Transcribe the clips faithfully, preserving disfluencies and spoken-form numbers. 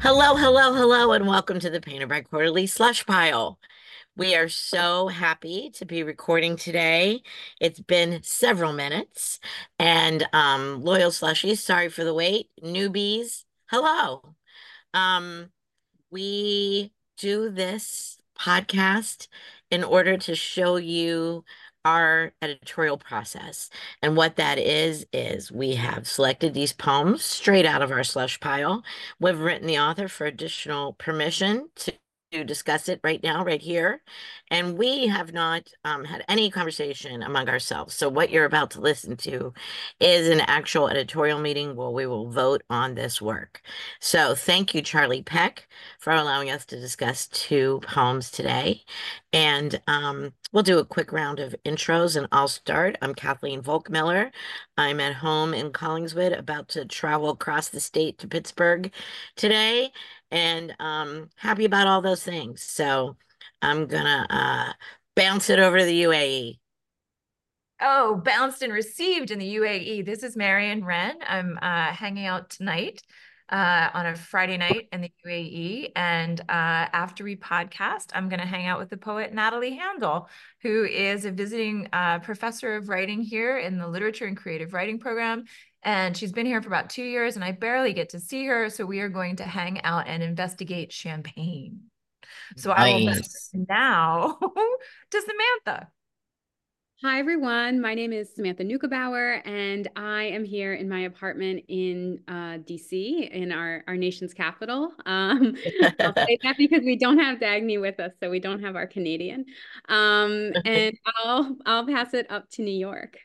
Hello, hello, hello, and welcome to the Painter by Quarterly Slush Pile. We are so happy to be recording today. It's been several minutes, and um, loyal slushies, sorry for the wait. Newbies, hello. Um, we do this podcast in order to show you our editorial process. And what that is, is we have selected these poems straight out of our slush pile. We've written the author for additional permission to to discuss it right now, right here. And we have not um, had any conversation among ourselves. So what you're about to listen to is an actual editorial meeting where we will vote on this work. So thank you, Charlie Peck, for allowing us to discuss two poems today. And um, we'll do a quick round of intros, and I'll start. I'm Kathleen Volkmiller. I'm at home in Collingswood, about to travel across the state to Pittsburgh today, and um, happy about all those things. So I'm gonna uh, bounce it over to the U A E. Oh, bounced and received in the U A E. This is Marion Wren. I'm uh, hanging out tonight uh, on a Friday night in the U A E. And uh, after we podcast, I'm going to hang out with the poet Natalie Handel, who is a visiting uh, professor of writing here in the Literature and Creative Writing program. And she's been here for about two years, and I barely get to see her. So we are going to hang out and investigate Champagne. So I will pass Nice. it now to Samantha. Hi, everyone. My name is Samantha Nukebauer, and I am here in my apartment in uh, D C, in our, our nation's capital. Um, I'll say that because we don't have Dagny with us, so we don't have our Canadian. Um, and I'll I'll pass it up to New York.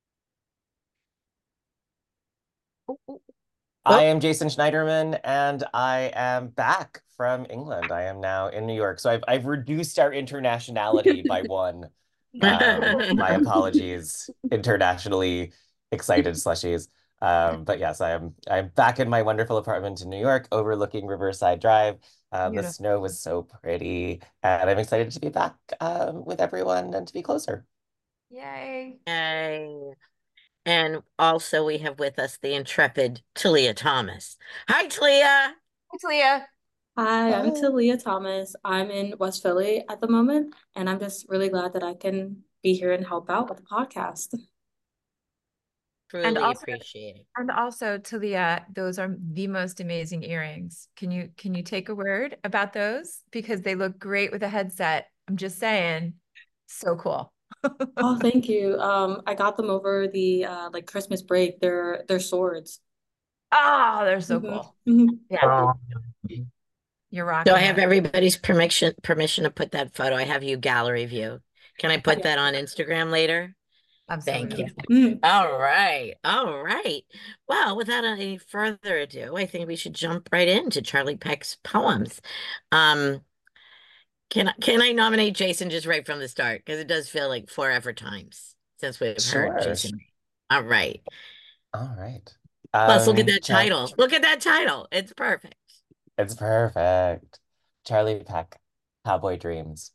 I am Jason Schneiderman, and I am back from England. I am now in New York. So I've I've reduced our internationality by one. Um, my apologies, internationally excited slushies. Um, but yes, I am I'm back in my wonderful apartment in New York, overlooking Riverside Drive. Um, the snow was so pretty, and I'm excited to be back um, with everyone and to be closer. Yay. Yay. And also we have with us the intrepid Talia Thomas. Hi, Talia. Hi, Talia. Hi, I'm Oh. Talia Thomas. I'm in West Philly at the moment, and I'm just really glad that I can be here and help out with the podcast. And Truly also, appreciate it. and also, Talia, those are the most amazing earrings. Can you can you take a word about those? Because they look great with a headset. I'm just saying, so cool. Oh, thank you. Um, I got them over the uh like Christmas break. They're they're swords. Oh, they're so Mhm. cool. Mhm. Yeah, Oh. you're So I rocking have that. everybody's permission permission to put that photo. I have you gallery view. Can I put Yeah. that on Instagram later? Thank you. Absolutely. Mhm. All right. All right. Well, without any further ado, I think we should jump right into Charlie Peck's poems. Um, can I can I nominate Jason just right from the start? Because it does feel like forever times since we've heard Sure. Jason. All right. All right. Plus, look at Um, that Char title. Look at that title. It's perfect. it's perfect. Charlie Peck, Cowboy Dreams.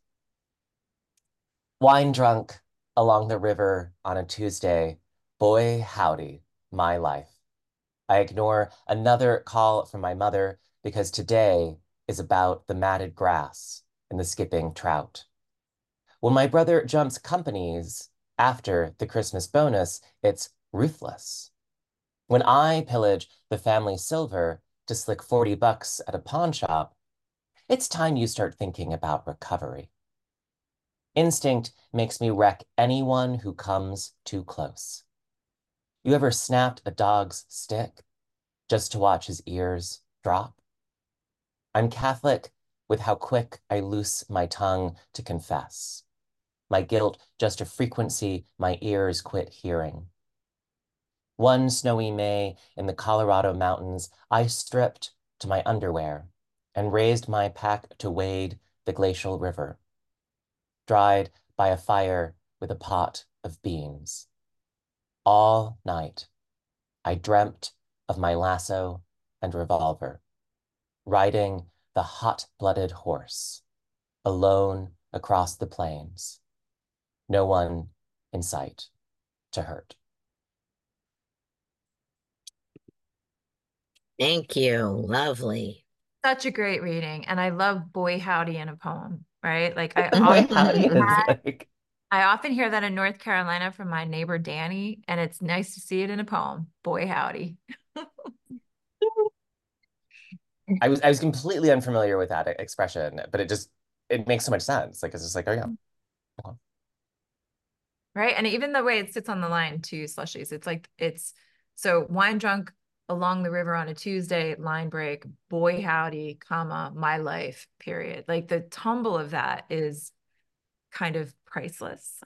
Wine drunk along the river on a Tuesday, boy howdy, my life. I ignore another call from my mother because today is about the matted grass and the skipping trout. When my brother jumps companies after the Christmas bonus, it's ruthless. When I pillage the family silver to slick forty bucks at a pawn shop, it's time you start thinking about recovery. Instinct makes me wreck anyone who comes too close. You ever snapped a dog's stick just to watch his ears drop? I'm Catholic with how quick I loose my tongue to confess. My guilt just a frequency my ears quit hearing. One snowy May in the Colorado mountains, I stripped to my underwear and raised my pack to wade the glacial river, dried by a fire with a pot of beans. All night, I dreamt of my lasso and revolver, riding the hot-blooded horse, alone across the plains, no one in sight to hurt. Thank you. Lovely. Such a great reading. And I love Boy Howdy in a poem, right? Like I Boy, often, howdy is like, I often hear that in North Carolina from my neighbor Danny, and it's nice to see it in a poem. Boy Howdy. I was I was completely unfamiliar with that expression, but it just it makes so much sense. Like it's just like, oh yeah. Right. And even the way it sits on the line too, slushies, it's like it's so wine drunk along the river on a Tuesday, line break, boy howdy, comma, my life, period. Like the tumble of that is kind of priceless.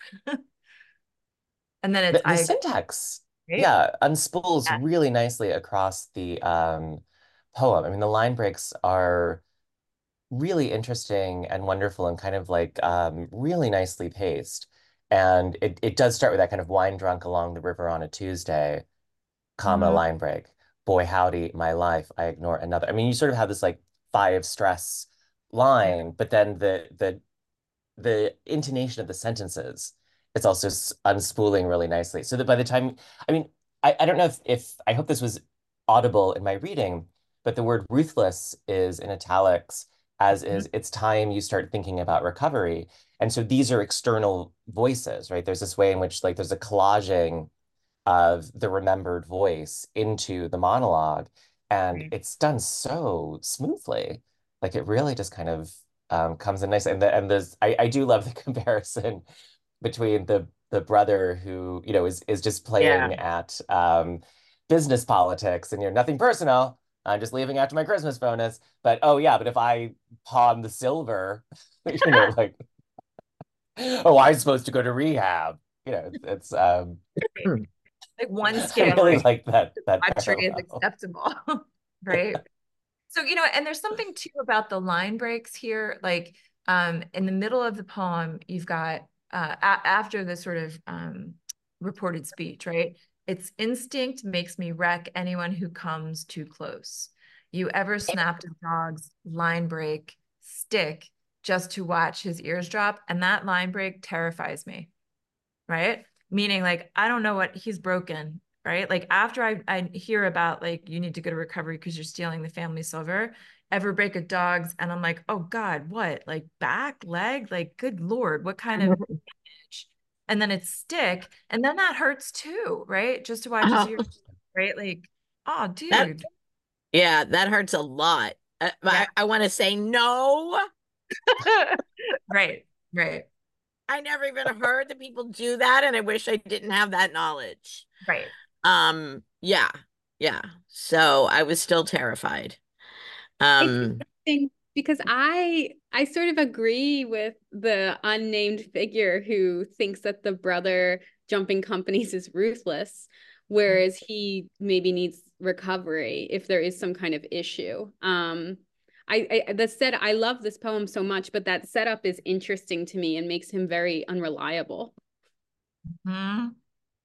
And then it's The, the I syntax, right? yeah, unspools Yeah. really nicely across the um, poem. I mean, the line breaks are really interesting and wonderful and kind of like um, really nicely paced. And it, it does start with that kind of wine drunk along the river on a Tuesday, comma, Mhm. line break. Boy, howdy, my life, I ignore another. I mean, you sort of have this like five stress Yeah. line, but then the the the intonation of the sentences is also unspooling really nicely. So that by the time, I mean, I, I don't know if, if I hope this was audible in my reading, but the word ruthless is in italics, as Mhm. is it's time you start thinking about recovery. And so these are external voices, right? There's this way in which like there's a collaging of the remembered voice into the monologue. And Right. it's done so smoothly. Like it really just kind of um, comes in nice. And the, and there's I, I do love the comparison between the the brother who, you know, is is just Yeah. playing at um, business politics and you're nothing personal. I'm just leaving after my Christmas bonus. But oh yeah, but if I pawn the silver, you know, like, oh, I'm supposed to go to rehab. You know, it's, it's um Like one I scale, really right? like that that Debauchery is parallel. acceptable, right? So, you know, and there's something too about the line breaks here. Like um, in the middle of the poem, you've got uh, a- after the sort of um, reported speech, right? It's instinct makes me wreck anyone who comes too close. You ever snapped a dog's line break stick just to watch his ears drop? And that line break terrifies me, right? Meaning like, I don't know what he's broken, right? Like after I, I hear about like, you need to go to recovery because you're stealing the family silver, ever break a dog's, and I'm like, oh God, what? Like back, leg? Like, good Lord, what kind of damage? And then it's stick. And then that hurts too, right? Just to watch his Oh, ears, right? Like, oh, that dude. yeah, that hurts a lot. Uh, Yeah. I, I want to say no. Right. Right. I never even heard that people do that, and I wish I didn't have that knowledge. Right. Um, yeah, yeah. So I was still terrified. It's Um, interesting because I I sort of agree with the unnamed figure who thinks that the brother jumping companies is ruthless, whereas he maybe needs recovery if there is some kind of issue. Um, I, I that said, I love this poem so much, but that setup is interesting to me and makes him very unreliable. Mhm.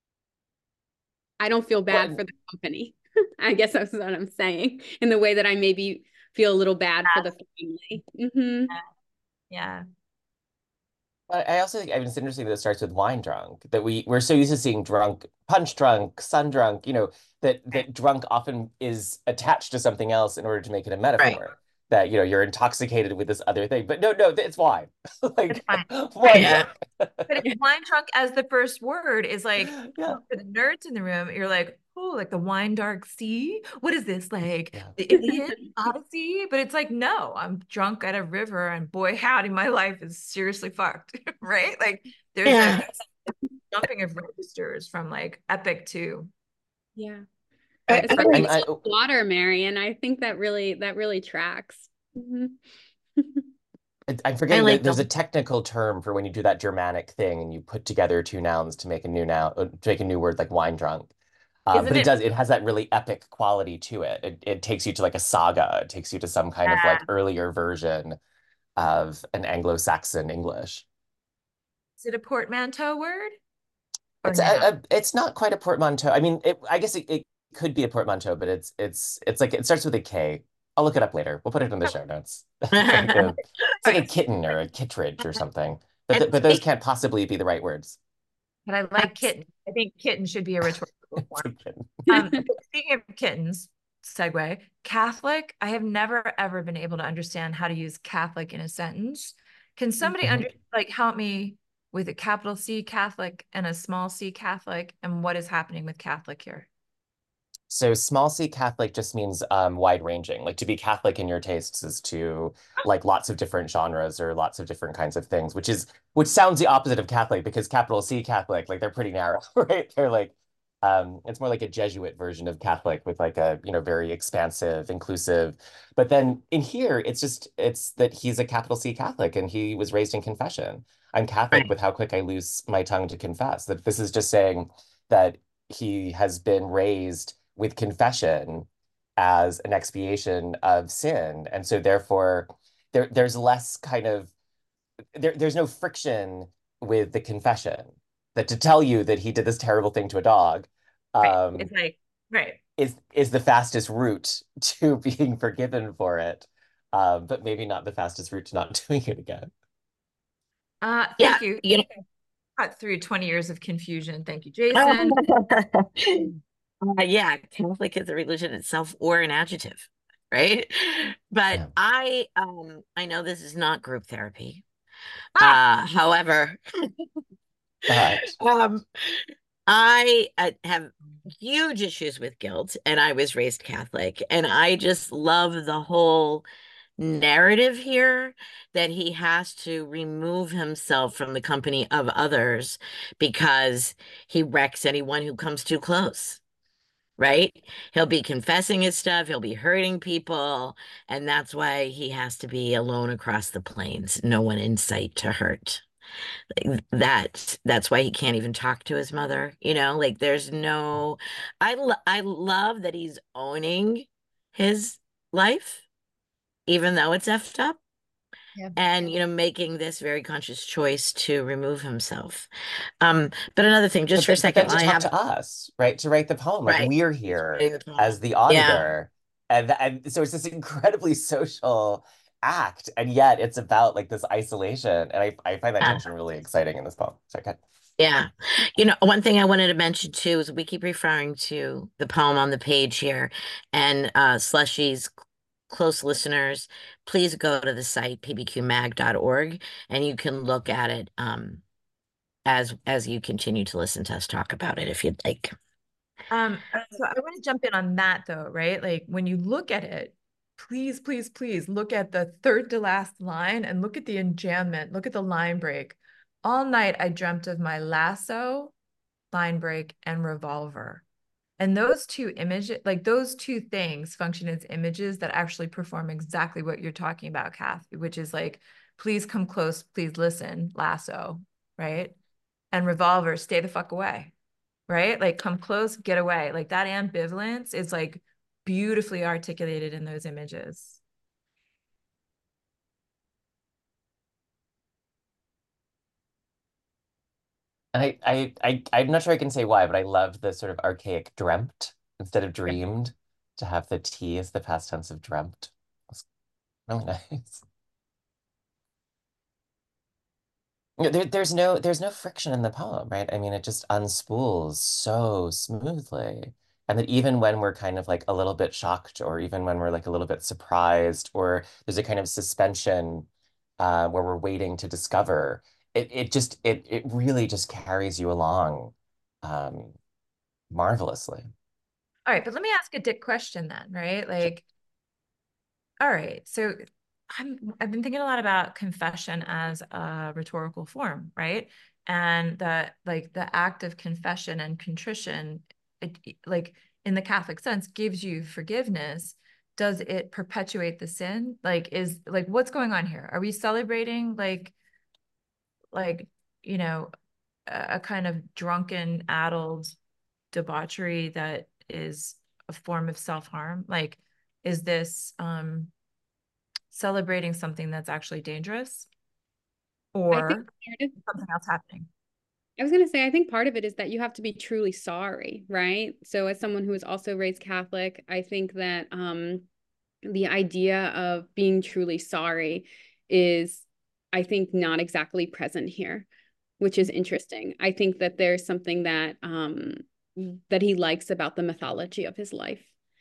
I don't feel bad Well, for the company. I guess that's what I'm saying, in the way that I maybe feel a little bad for the family. Mm-hmm. Yeah. I I also think I mean, it's interesting that it starts with wine drunk, that we we're so used to seeing drunk, punch drunk, sun drunk, you know, that that drunk often is attached to something else in order to make it a right. metaphor. That, you know, you're intoxicated with this other thing. But no, no, it's wine. It's Like fine. wine Yeah. drunk. But it's wine drunk as the first word is like, Yeah. for the nerds in the room, you're like, oh, like the wine dark sea? What is this? Like Yeah. the Iliad, Odyssey? But it's like, no, I'm drunk at a river and boy, howdy, my life is seriously fucked, right? Like there's a Yeah. jumping of registers from like epic to Yeah. I, I Especially I'm like I, water, Marion. I think that really that really tracks. Mhm. I'm I forgetting that like there's a them. technical term for when you do that Germanic thing and you put together two nouns to make a new noun, uh, to make a new word like wine drunk. Um, isn't but it it? does, it has that really epic quality to it. It it takes you to like a saga. It takes you to some kind of like Uh, earlier version of an Anglo-Saxon English. is it a portmanteau word or It's a, no? a it's not quite a portmanteau. I mean, it, I guess it, it could be a portmanteau, but it's it's it's like it starts with a K. I'll look it up later. We'll put it in the show notes. It's like a it's like a Right. kitten or a kittridge or something. But And th but those speak, can't possibly be the right words. But I like kitten. I think kitten should be a rhetorical It's form. a kitten. Um, but speaking of kittens, segue. Catholic, I have never, ever been able to understand how to use Catholic in a sentence. Can somebody Mhm. under, like help me with a capital C Catholic and a small c Catholic and what is happening with Catholic here? So small C Catholic just means um, wide ranging. Like to be Catholic in your tastes is to like lots of different genres or lots of different kinds of things, which is which sounds the opposite of Catholic because capital C Catholic, like they're pretty narrow, right? They're like um, it's more like a Jesuit version of Catholic with like a, you know, very expansive, inclusive. But then in here, it's just it's that he's a capital C Catholic and he was raised in confession. I'm Catholic Right. with how quick I lose my tongue to confess. That this is just saying that he has been raised with confession as an expiation of sin. And so therefore there there's less kind of there, there's no friction with the confession. That to tell you that he did this terrible thing to a dog Right. um, It's like, right. is is the fastest route to being forgiven for it, um, but maybe not the fastest route to not doing it again. Uh, Yeah, thank you. you Cut through twenty years of confusion. Thank you, know, Jason. uh, yeah, Catholic is a religion itself or an adjective, right? But Yeah. I um I know this is not group therapy. Ah, Uh, however, But um, I uh, have huge issues with guilt, and I was raised Catholic, and I just love the whole narrative here that he has to remove himself from the company of others because he wrecks anyone who comes too close, right? He'll be confessing his stuff, he'll be hurting people, and that's why he has to be alone across the plains, no one in sight to hurt. Like, that that's why he can't even talk to his mother, you know? Like there's no I lo I love that he's owning his life even though it's effed up yeah. and you know making this very conscious choice to remove himself. Um, but another thing, just but for a then, but second, then to while I talk have to us, right? To write the poem, like right, we're he's here writing the as poem. the Yeah, auditor, and th- and so it's this incredibly social act, and yet it's about like this isolation, and I I find that yeah, tension really exciting in this poem. So okay. yeah. You know, one thing I wanted to mention too is we keep referring to the poem on the page here, and uh, Slushy's close listeners, please go to the site p b q mag dot org and you can look at it um, as as you continue to listen to us talk about it if you'd like. Um, so I want to jump in on that though, right? Like when you look at it, please, please, please look at the third to last line and look at the enjambment, look at the line break. All night I dreamt of my lasso, line break, and revolver. And those two images, like those two things function as images that actually perform exactly what you're talking about, Kath, which is like, please come close, please listen, lasso, right? And revolver, stay the fuck away, right? Like come close, get away. Like that ambivalence is like beautifully articulated in those images. And I, I, I, I'm not sure I can say why, but I love the sort of archaic dreamt instead of Yeah. dreamed, to have the T as the past tense of dreamt. That's really nice. You know, there, there's no, there's no friction in the poem, right? I mean, it just unspools so smoothly. And that even when we're kind of like a little bit shocked, or even when we're like a little bit surprised, or there's a kind of suspension uh, where we're waiting to discover, it, it just, it, it really just carries you along um, marvelously. All right, but let me ask a dick question then, right? Sure. Like, all right, so I'm I've been thinking a lot about confession as a rhetorical form, right? And that like the act of confession and contrition, it, like in the Catholic sense, gives you forgiveness. Does it perpetuate the sin? Like, is like what's going on here? Are we celebrating like like you know a, a kind of drunken, addled debauchery that is a form of self-harm? Like, is this um celebrating something that's actually dangerous I think or part of, something else happening? I was going to say, I think part of it is that you have to be truly sorry, right? So as someone who is also raised Catholic, I think that um, the idea of being truly sorry is, I think, not exactly present here, which is interesting. I think that there's something that um, that he likes about the mythology of his life.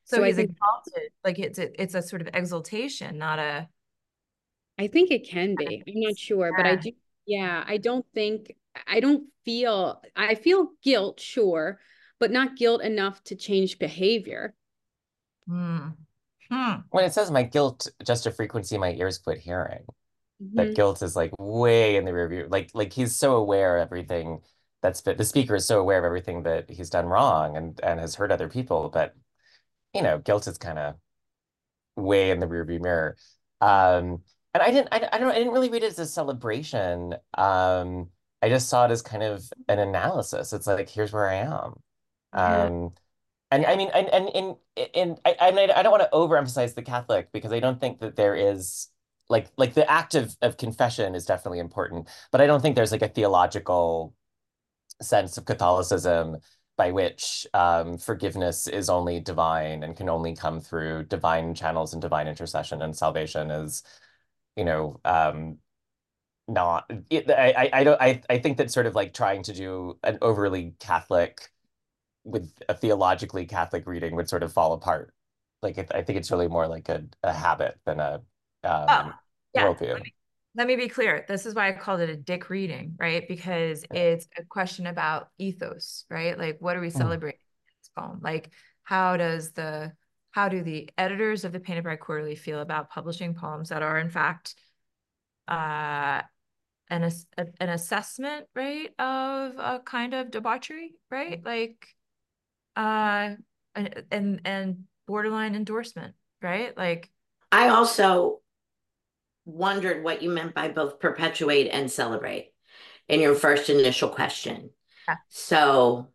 So, So I he's think exalted, like it's a, it's a sort of exaltation, not a. I think it can be. I'm not sure, but I Yeah. do. Yeah, I don't think I don't feel I feel guilt, sure, but not guilt enough to change behavior. Hmm. Hmm. When it says my guilt, just a frequency my ears quit hearing, that Mhm. guilt is like way in the rear view. Like like he's so aware of everything that's been, the speaker is so aware of everything that he's done wrong and and has hurt other people, but you know, guilt is kind of way in the rearview mirror. Um, and I didn't, I, I don't, I didn't really read it as a celebration. Um, I just saw it as kind of an analysis. It's like, here's where I am. Yeah. Um, and I Yeah. mean, and and and, and I, I mean, I don't want to overemphasize the Catholic because I don't think that there is like like the act of of confession is definitely important, but I don't think there's like a theological sense of Catholicism by which um, forgiveness is only divine and can only come through divine channels and divine intercession, and salvation is, you know, um, not. It, I, I I don't. I I think that sort of like trying to do an overly Catholic with a theologically Catholic reading would sort of fall apart. Like it, I think it's really more like a, a habit than a Oh, um, yeah. worldview. Let me be clear. This is why I called it a dick reading, right? Because it's a question about ethos, right? Like, what are we Mm. celebrating in this poem? Like, how does the how do the editors of the Painted Bride Quarterly feel about publishing poems that are in fact uh an an assessment, right, of a kind of debauchery, right? Like uh and and, and borderline endorsement, right? Like, I also wondered what you meant by both perpetuate and celebrate in your first initial question. yeah. So,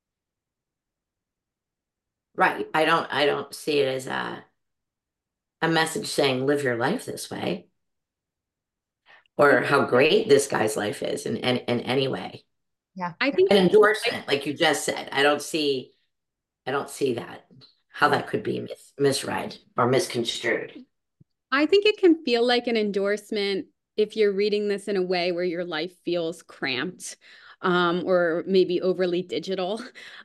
right, I don't I don't see it as a a message saying live your life this way or how great this guy's life is in, in, in any way. Yeah. I think An like, endorsement, like you just said. I don't see I don't see that how Yeah. that could be mis misread or misconstrued. I think it can feel like an endorsement if you're reading this in a way where your life feels cramped, um, or maybe overly digital.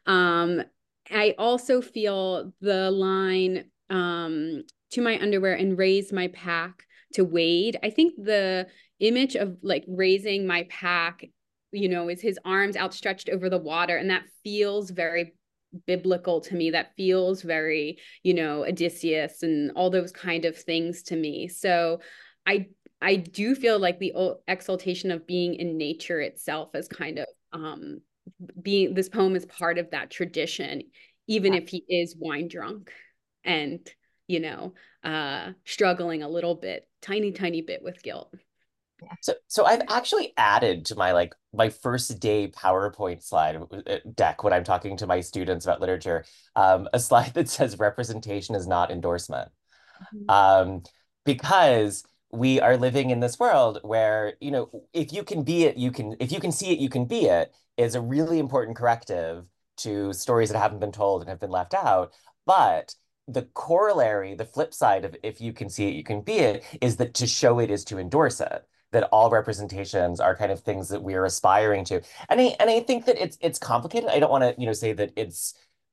Um, I also feel the line, um, to my underwear and raise my pack to wade. I think the image of like raising my pack, you know, is his arms outstretched over the water, and that feels very biblical to me. That feels very, you know, Odysseus and all those kind of things to me. So I I do feel like the exaltation of being in nature itself is kind of um being, this poem is part of that tradition, even if he is wine drunk and, you know, uh struggling a little bit, tiny, tiny bit with guilt. So, so I've actually added to my like my first day PowerPoint slide uh, deck when I'm talking to my students about literature, um, a slide that says representation is not endorsement. Mhm. Um, because we are living in this world where, you know, if you can be it, you can, if you can see it, you can be it is a really important corrective to stories that haven't been told and have been left out. But the corollary, the flip side of if you can see it, you can be it, is that to show it is to endorse it. That all representations are kind of things that we are aspiring to. And I and I think that it's it's complicated. I don't want to, you know, say that it's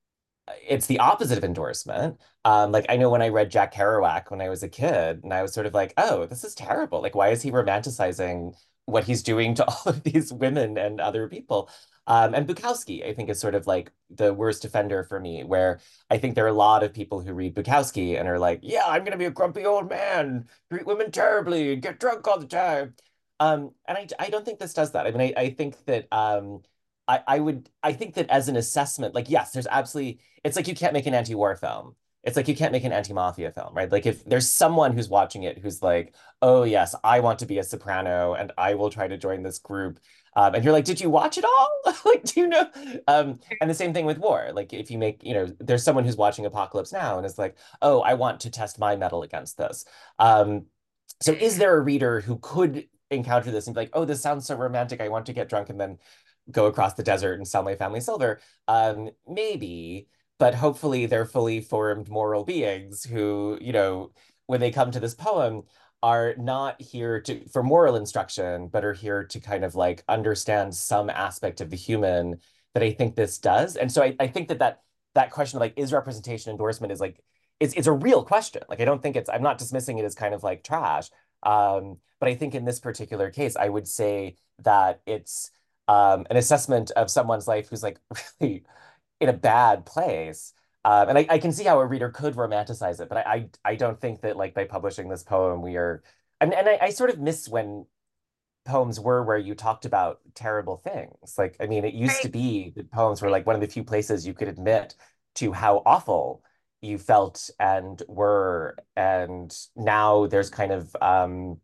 it's the opposite of endorsement. Um, like I know when I read Jack Kerouac when I was a kid, and I was sort of like, oh, this is terrible. Like, why is he romanticizing what he's doing to all of these women and other people? Um, and Bukowski, I think, is sort of like the worst offender for me, where I think there are a lot of people who read Bukowski and are like, yeah, I'm gonna be a grumpy old man, treat women terribly, get drunk all the time. Um, and I, I don't think this does that. I mean, I, I think that um, I, I would I think that as an assessment, like yes, there's absolutely it's like you can't make an anti-war film. It's like you can't make an anti-mafia film, right? Like if there's someone who's watching it who's like, oh yes, I want to be a soprano and I will try to join this group. Um, and you're like, did you watch it all? Like, do you know? Um, and the same thing with war. Like if you make, you know, there's someone who's watching Apocalypse Now and is like, oh, I want to test my metal against this. Um, so is there a reader who could encounter this and be like, oh, this sounds so romantic. I want to get drunk and then go across the desert and sell my family silver. Um, maybe, but hopefully they're fully formed moral beings who, you know, when they come to this poem, are not here to for moral instruction, but are here to kind of like understand some aspect of the human that I think this does. And so I, I think that that that question of like, is representation endorsement is like, it's, it's a real question. Like, I don't think it's, I'm not dismissing it as kind of like trash. Um, but I think in this particular case, I would say that it's um, an assessment of someone's life who's like really in a bad place. Um, and I, I can see how a reader could romanticize it, but I, I, I don't think that like by publishing this poem, we are, and, and I, I sort of miss when poems were where you talked about terrible things. Like, I mean, it used to Right. be that poems were like one of the few places you could admit to how awful you felt and were. And now there's kind of, um,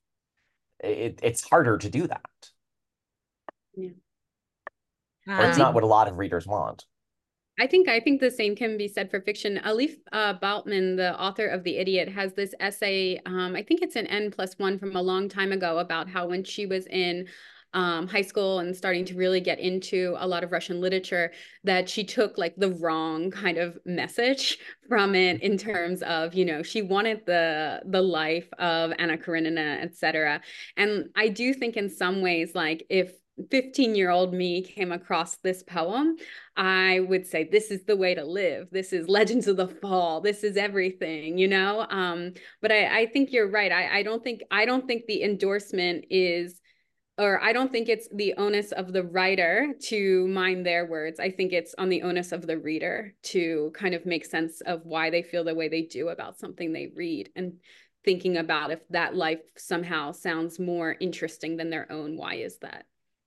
it, it's harder to do that. Yeah. Or it's Alif, not Um, what a lot of readers want. I think I think the same can be said for fiction. Alif uh, Bautman, the author of The Idiot, has this essay. Um, I think it's an N plus one from a long time ago about how when she was in um, high school and starting to really get into a lot of Russian literature, that she took like the wrong kind of message from it in terms of, you know, she wanted the the life of Anna Karenina, et cetera. And I do think in some ways, like if fifteen year old me came across this poem, I would say, this is the way to live. This is Legends of the Fall. This is everything, you know? Um, but I, I think you're right. I, I don't think, I don't think the endorsement is, or I don't think it's the onus of the writer to mind their words. I think it's on the onus of the reader to kind of make sense of why they feel the way they do about something they read, and thinking about if that life somehow sounds more interesting than their own, why is that?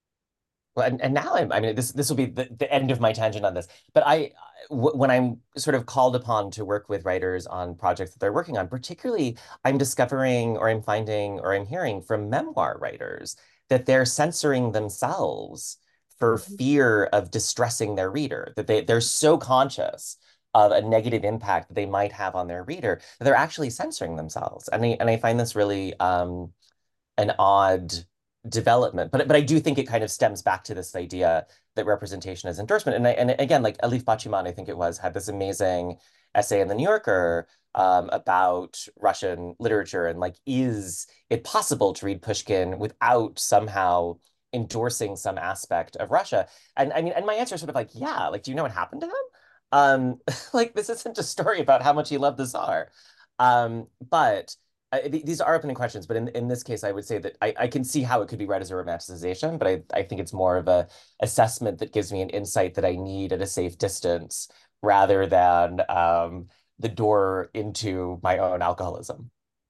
Well, and, and now I'm, I mean, this this will be the, the end of my tangent on this. But I, w when I'm sort of called upon to work with writers on projects that they're working on, particularly, I'm discovering or I'm finding or I'm hearing from memoir writers that they're censoring themselves for Mhm. fear of distressing their reader, that they, they're so conscious of a negative impact that they might have on their reader that they're actually censoring themselves. And I, and I find this really um, an odd development. But but I do think it kind of stems back to this idea that representation is endorsement. And I, and again, like Alif Bachiman, I think it was, had this amazing essay in the New Yorker um, about Russian literature and like, is it possible to read Pushkin without somehow endorsing some aspect of Russia? And I mean, and my answer is sort of like, yeah, like, do you know what happened to him? Um, like, this isn't a story about how much he loved the Tsar. Um, but I, these are opening questions, but in, in this case, I would say that I, I can see how it could be read as a romanticization, but I, I think it's more of a assessment that gives me an insight that I need at a safe distance rather than um, the door into my own alcoholism.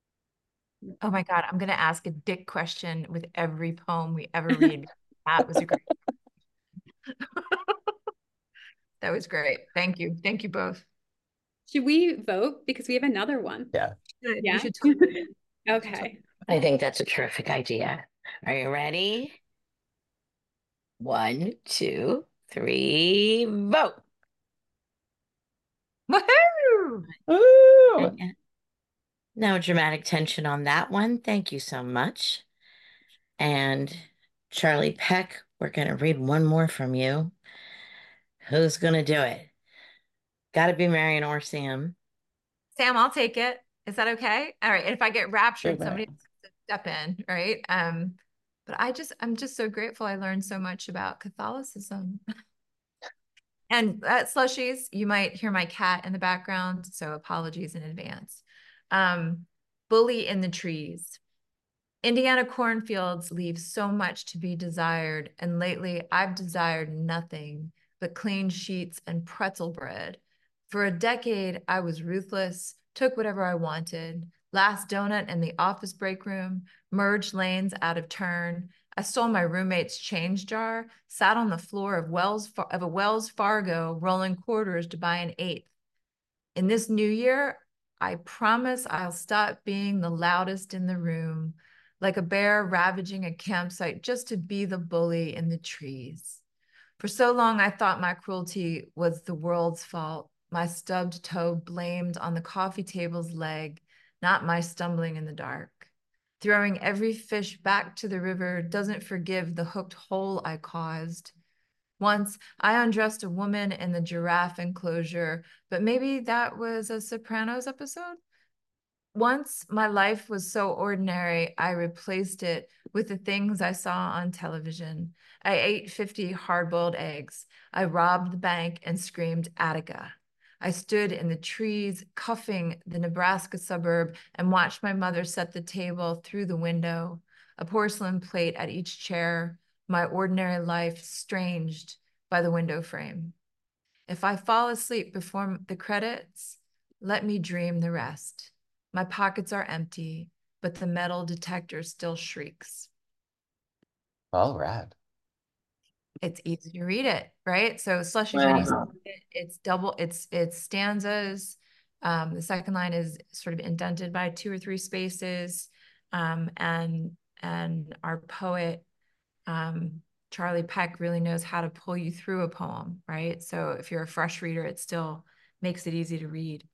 Oh my God, I'm gonna ask a dick question with every poem we ever read. That was a great. That was great. Thank you. Thank you both. Should we vote? Because we have another one. Yeah. Good. We Yeah. should Okay. I think that's a terrific idea. Are you ready? One, two, three, vote. Woohoo! Ooh. No dramatic tension on that one. Thank you so much. And Charlie Peck, we're going to read one more from you. Who's going to do it? Got to be Marion or Sam. Sam, I'll take it. Is that okay? All right. And if I get raptured, Sure, somebody Marion. has to step in, right? Um, but I just, I'm just so grateful I learned so much about Catholicism. And at Slushies, you might hear my cat in the background, so apologies in advance. Um, Bully in the Trees. Indiana cornfields leave so much to be desired, and lately I've desired nothing but clean sheets and pretzel bread. For a decade, I was ruthless, took whatever I wanted. Last donut in the office break room, merged lanes out of turn. I stole my roommate's change jar, sat on the floor of Wells of a Wells Fargo, rolling quarters to buy an eighth. In this new year, I promise I'll stop being the loudest in the room, like a bear ravaging a campsite just to be the bully in the trees. For so long, I thought my cruelty was the world's fault, my stubbed toe blamed on the coffee table's leg, not my stumbling in the dark. Throwing every fish back to the river doesn't forgive the hooked hole I caused. Once I undressed a woman in the giraffe enclosure, but maybe that was a Sopranos episode. once my life was so ordinary, I replaced it with the things I saw on television. I ate fifty hard-boiled eggs. I robbed the bank and screamed Attica. I stood in the trees, cuffing the Nebraska suburb, and watched my mother set the table through the window, a porcelain plate at each chair, my ordinary life stranged by the window frame. If I fall asleep before the credits, let me dream the rest. My pockets are empty, but the metal detector still shrieks. All right. It's easy to read it, right? So slushies, when you see it, it's double, it's it's stanzas. Um, the second line is sort of indented by two or three spaces. Um, and and our poet, um, Charlie Peck, really knows how to pull you through a poem, right? So if you're a fresh reader, it still makes it easy to read.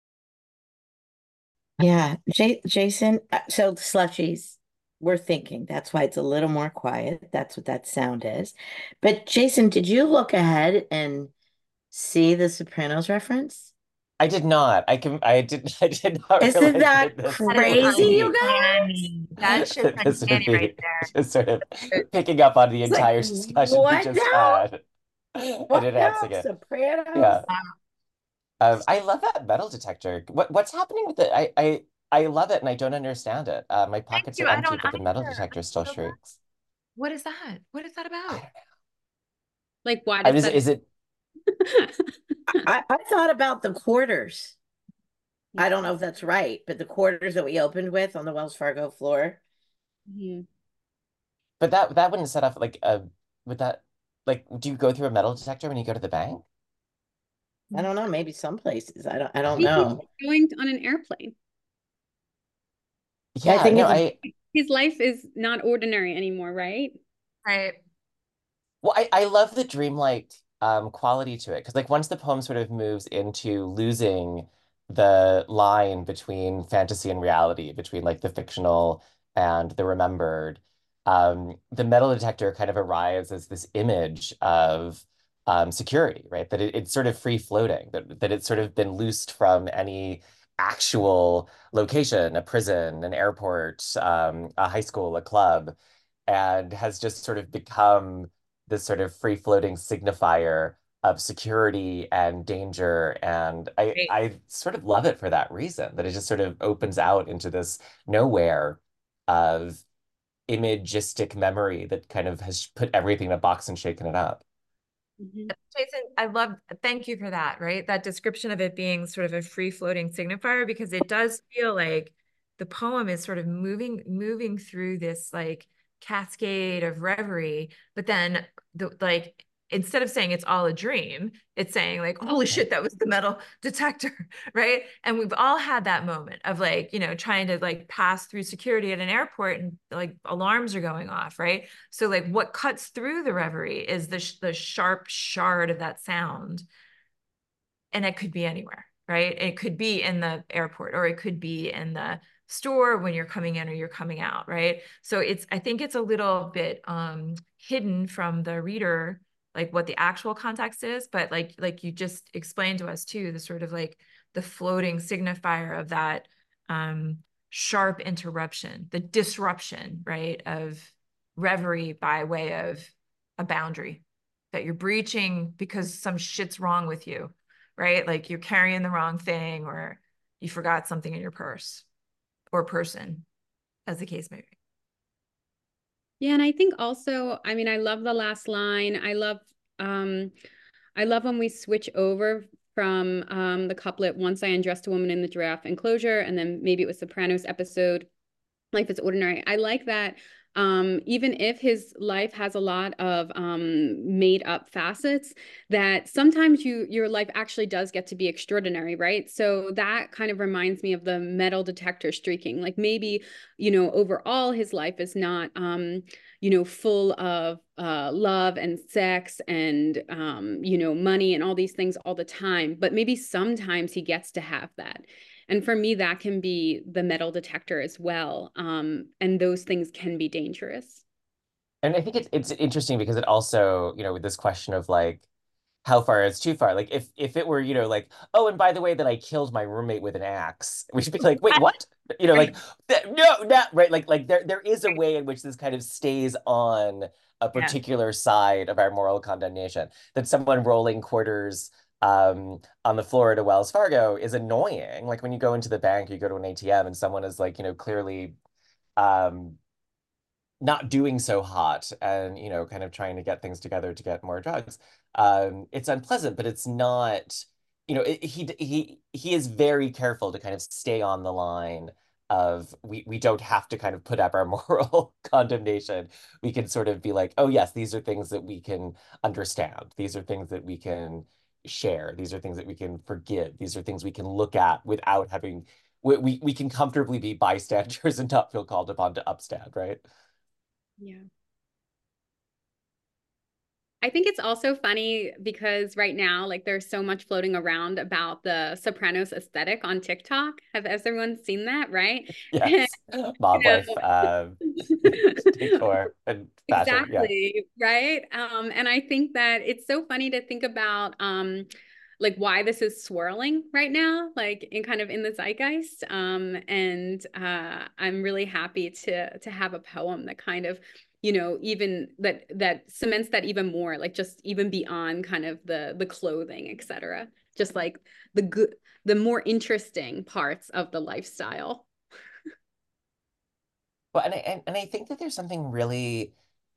Yeah, J Jason, uh, so the slushies, we're thinking that's why it's a little more quiet. That's what that sound is. But Jason, did you look ahead and see the Sopranos reference? I did not. I can. I did. I did not Isn't realize that that this That is would crazy, you be. guys? uncanny. That shit's That this would uncanny right be there. just sort of picking up on the It's like, entire discussion we what just now? had and What now? enhancing it. Sopranos? Yeah. Um, I love that metal detector. What what's happening with it? I I I love it and I don't understand it. Uh, my Thank pockets are you. I empty, don't but the metal either. detector I'm still so glad. shrieks. What is that? What is that I about? don't know. Like, why I does mean, is, that? is it? I, I thought about the quarters. I don't know if that's right, but the quarters that we opened with on the Wells Fargo floor. Mhm. But that that wouldn't set off like a. Would that like? Do you go through a metal detector when you go to the bank? I don't know, maybe some places. I don't I don't Maybe know. he's going on an airplane. I Yeah. think No. it's a, I. His life is not ordinary anymore, right? Right. Well, I, I love the dreamlike um, quality to it because, like, once the poem sort of moves into losing the line between fantasy and reality, between like the fictional and the remembered, um, the metal detector kind of arrives as this image of um, security, right? That it, it's sort of free floating, that, that it's sort of been loosed from any actual location, a prison, an airport, um, a high school, a club, and has just sort of become this sort of free floating signifier of security and danger. And I, Right. I sort of love it for that reason, that it just sort of opens out into this nowhere of imagistic memory that kind of has put everything in a box and shaken it up. Mhm. Jason, I love, thank you for that, right? That description of it being sort of a free floating signifier, because it does feel like the poem is sort of moving, moving through this like cascade of reverie, but then the like instead of saying it's all a dream, it's saying like, holy shit, that was the metal detector, right? And we've all had that moment of like, you know, trying to like pass through security at an airport and like alarms are going off, right? So like what cuts through the reverie is the, sh the sharp shard of that sound. And it could be anywhere, right? It could be in the airport, or it could be in the store when you're coming in or you're coming out, right? So it's, I think it's a little bit um, hidden from the reader, like what the actual context is, but like, like you just explained to us too, the sort of like the floating signifier of that um, sharp interruption, the disruption, right, of reverie by way of a boundary that you're breaching because some shit's wrong with you, right? Like you're carrying the wrong thing, or you forgot something in your purse or person, as the case may be. Yeah, and I think also, I mean, I love the last line. I love um I love when we switch over from um the couplet, once I undressed a woman in the giraffe enclosure, and then maybe it was Sopranos episode, Life is Ordinary. I like that. Um, even if his life has a lot of um, made up facets, that sometimes you your life actually does get to be extraordinary, right? So that kind of reminds me of the metal detector streaking. Like maybe, you know, overall his life is not, um, you know, full of uh, love and sex and, um, you know, money and all these things all the time, but maybe sometimes he gets to have that. And for me, that can be the metal detector as well. Um, and those things can be dangerous. And I think it's it's interesting because it also, you know, with this question of like, how far is too far? Like if if it were, you know, like, oh, and by the way, that I killed my roommate with an axe, we should be like, wait, what? You know, like no, no, right? Like like there there is a way in which this kind of stays on a Yeah. particular side of our moral condemnation. That someone rolling quarters um on the floor at a Wells Fargo is annoying. Like when you go into the bank, you go to an A T M and someone is like, you know, clearly um not doing so hot and, you know, kind of trying to get things together to get more drugs. Um, it's unpleasant, but it's not, you know, it, he he he is very careful to kind of stay on the line of we we don't have to kind of put up our moral condemnation. We can sort of be like, oh yes, these are things that we can understand. These are things that we can share. These are things that we can forgive. These are things we can look at without having we we, we can comfortably be bystanders and not feel called upon to upstand, right? Yeah. I think it's also funny because right now, like there's so much floating around about the Sopranos aesthetic on TikTok. Have has everyone seen that, right? Yes. Mob You life, know, um, decor and fashion. Yeah. exactly, right? Um, and I think that it's so funny to think about um like why this is swirling right now, like in kind of in the zeitgeist. Um, and uh I'm really happy to to have a poem that kind of, you know, even that that cements that even more, like just even beyond kind of the the clothing, et cetera. Just like the good, the more interesting parts of the lifestyle. Well, and I and, and I think that there's something really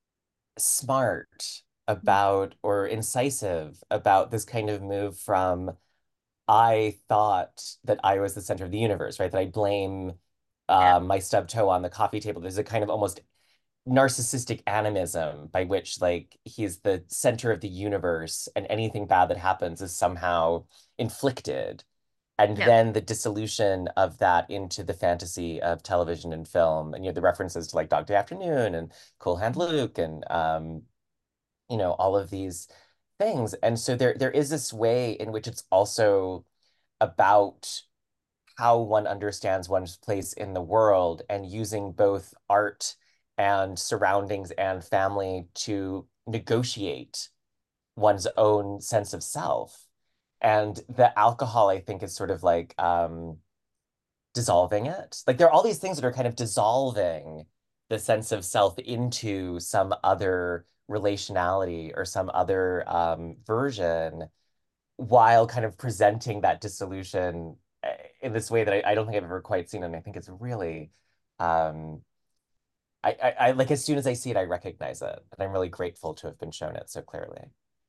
smart about or incisive about this kind of move from I thought that I was the center of the universe, right? That I blame Yeah. uh, my stub toe on the coffee table. There's a kind of almost narcissistic animism by which like he's the center of the universe and anything bad that happens is somehow inflicted. And Yeah. then the dissolution of that into the fantasy of television and film, and you know the references to like Dog Day Afternoon and Cool Hand Luke and um, you know all of these things. And so there there is this way in which it's also about how one understands one's place in the world and using both art and surroundings and family to negotiate one's own sense of self. And the alcohol, I think, is sort of like um, dissolving it. Like there are all these things that are kind of dissolving the sense of self into some other relationality or some other um, version while kind of presenting that dissolution eh, in this way that I, I don't think I've ever quite seen. And I think it's really, um, I, I, I like as soon as I see it, I recognize it. And I'm really grateful to have been shown it so clearly.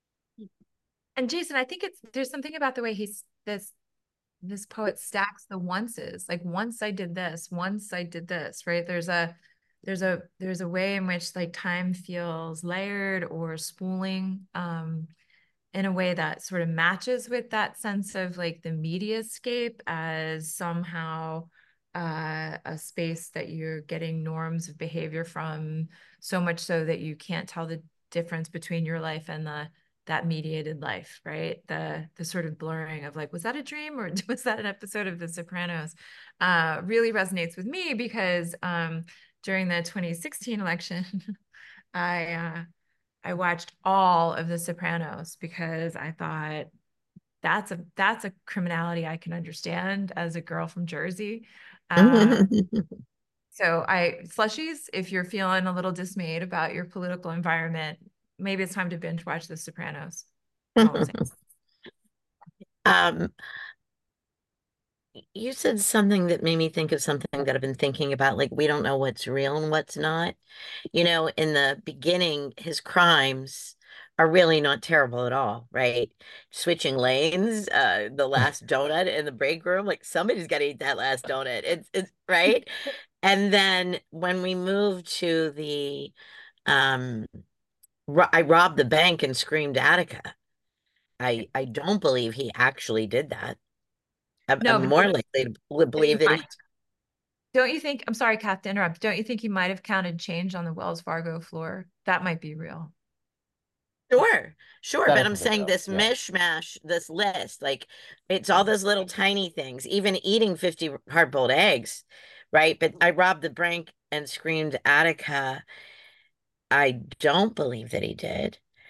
And Jason, I think it's there's something about the way he's this this poet stacks the onces. Like once I did this, once I did this, right? There's a there's a there's a way in which like time feels layered or spooling um in a way that sort of matches with that sense of like the mediascape as somehow uh, a space that you're getting norms of behavior from, so much so that you can't tell the difference between your life and the that mediated life, right? The the sort of blurring of like, was that a dream or was that an episode of The Sopranos? Uh, really resonates with me because um, during the twenty sixteen election, I uh, I watched all of The Sopranos because I thought that's a that's a criminality I can understand as a girl from Jersey. Uh, so I slushies, if you're feeling a little dismayed about your political environment, maybe it's time to binge watch The Sopranos. That's all I'm saying. Um, you said something that made me think of something that I've been thinking about, like we don't know what's real and what's not. You know, in the beginning, his crimes are really not terrible at all, right? Switching lanes, uh, the last donut in the break room, like somebody's got to eat that last donut. It's it's right. And then when we move to the um ro I robbed the bank and screamed Attica. I I don't believe he actually did that. I'm, No, I'm but more don't, likely to but he believe that might. he Don't you think, I'm sorry, Kath, to interrupt. Don't you think he might have counted change on the Wells Fargo floor? That might be real. Sure, sure, That I but I'm think is saying real. this Yeah. mishmash, this list, like it's all those little tiny things, even eating fifty hard-boiled eggs, right? But I robbed the bank and screamed Attica. I don't believe that he did,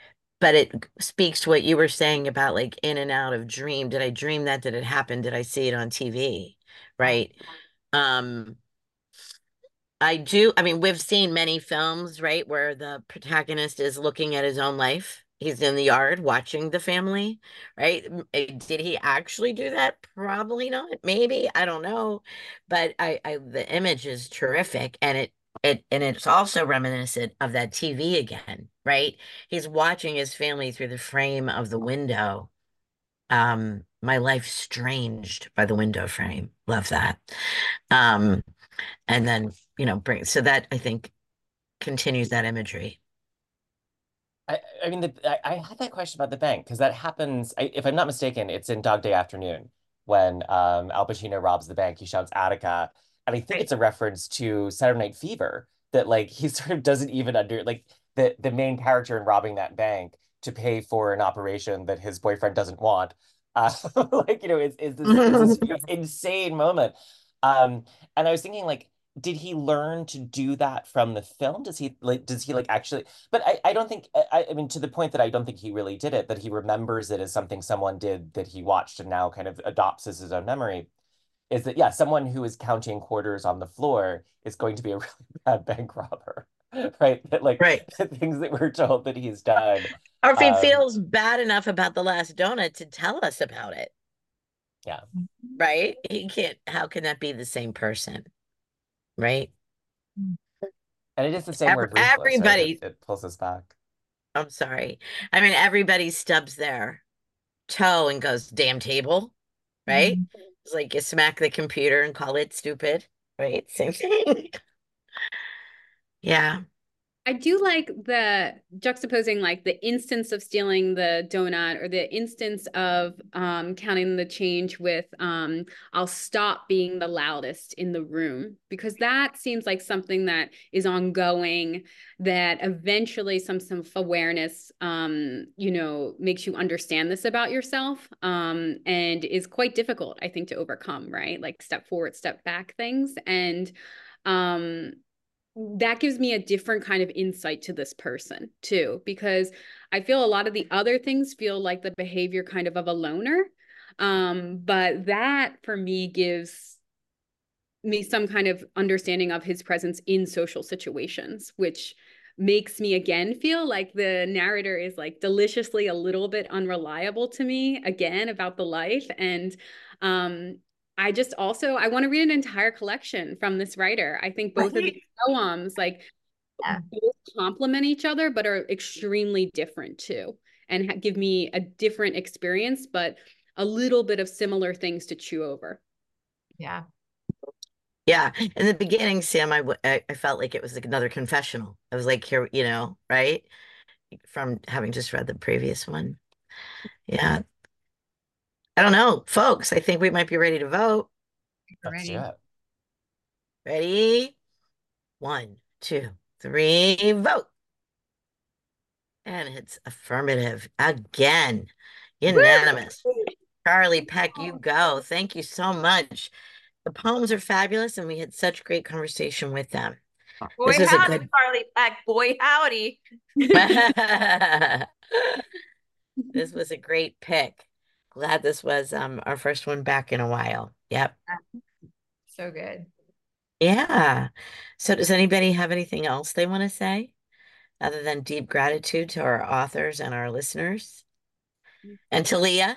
but it speaks to what you were saying about like in and out of dream. Did I dream that? Did it happen? Did I see it on T V? Right. Um, I do. I mean, we've seen many films, right, where the protagonist is looking at his own life. He's in the yard watching the family, right? M- eh, Did he actually do that? Probably not. Maybe. I don't know. But I, I the image is terrific, and it it and it's also reminiscent of that T V again, right? He's watching his family through the frame of the window. Um, my life stranged by the window frame. Love that. Um, and then you know bring so that I think continues that imagery. I, I mean, the, I, I had that question about the bank because that happens. I, if I'm not mistaken, it's in Dog Day Afternoon when um, Al Pacino robs the bank. He shouts Attica, and I think Right. it's a reference to Saturday Night Fever that like he sort of doesn't even under like the the main character in robbing that bank to pay for an operation that his boyfriend doesn't want. Uh, like you know, is is this is this insane moment. Um, and I was thinking like. Did he learn to do that from the film? Does he like does he like actually but I, I don't think I, I mean to the point that I don't think he really did it, that he remembers it as something someone did that he watched and now kind of adopts as his own memory, is that yeah, someone who is counting quarters on the floor is going to be a really bad bank robber. Right? That like Right. the things that we're told that he's done. Or if he Um, feels bad enough about the last donut to tell us about it, yeah. right? He can't, how can that be the same person, right? And it is the same Every, word ruthless, right? It everybody, it pulls us back. I'm sorry. I mean, everybody stubs their toe and goes, damn table, right? Mhm. It's like you smack the computer and call it stupid, right? Same thing. Yeah. I do like the juxtaposing like the instance of stealing the donut or the instance of um, counting the change with um, I'll stop being the loudest in the room, because that seems like something that is ongoing, that eventually some self-awareness, um, you know, makes you understand this about yourself, um, and is quite difficult, I think, to overcome, right? Like step forward, step back things. And um that gives me a different kind of insight to this person too, because I feel a lot of the other things feel like the behavior kind of of a loner. Um, but that for me gives me some kind of understanding of his presence in social situations, which makes me again feel like the narrator is like deliciously a little bit unreliable to me again about the life. And um I just also I want to read an entire collection from this writer. I think both of these poems like Yeah. both complement each other but are extremely different too, and ha- give me a different experience but a little bit of similar things to chew over. Yeah. Yeah. In the beginning, Sam, I, w- I I felt like it was like another confessional. I was like, here, you know, right? From having just read the previous one. Yeah. I don't know, folks. I think we might be ready to vote. Let's do Already. it. Ready? One, two, three, vote. And it's affirmative again. Unanimous. Charlie Peck, you go. Thank you so much. The poems are fabulous, and we had such great conversation with them. Boy, This was a howdy, good. Carly Peck. Boy, howdy. This was a great pick. Glad this was um our first one back in a while. Yep. So good. Yeah. So does anybody have anything else they want to say other than deep gratitude to our authors and our listeners? And to Leah?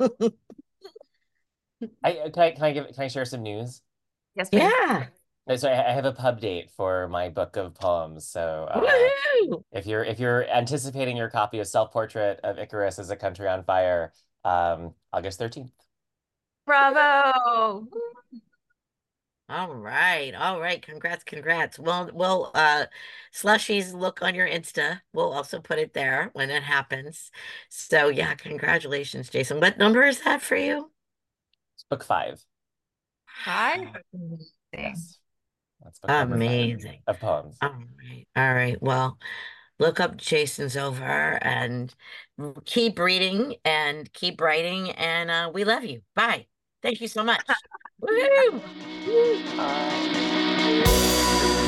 I can I can I give can I share some news? Yes, please. Yeah. No, so I I have a pub date for my book of poems. So uh, Woohoo! if you're if you're anticipating your copy of Self-Portrait of Icarus as a Country on Fire, um, August thirteenth. Bravo. All right. All right. Congrats, congrats. Well, we'll uh Slushies look on your Insta. We'll also put it there when it happens. So yeah, congratulations, Jason. What number is that for you? It's book five. Hi. Amazing. Yes, that's book number five Amazing. of poems. All right. All right. Well, look up Jason's over and keep reading and keep writing. And uh, we love you. Bye. Thank you so much. Woohoo! Bye.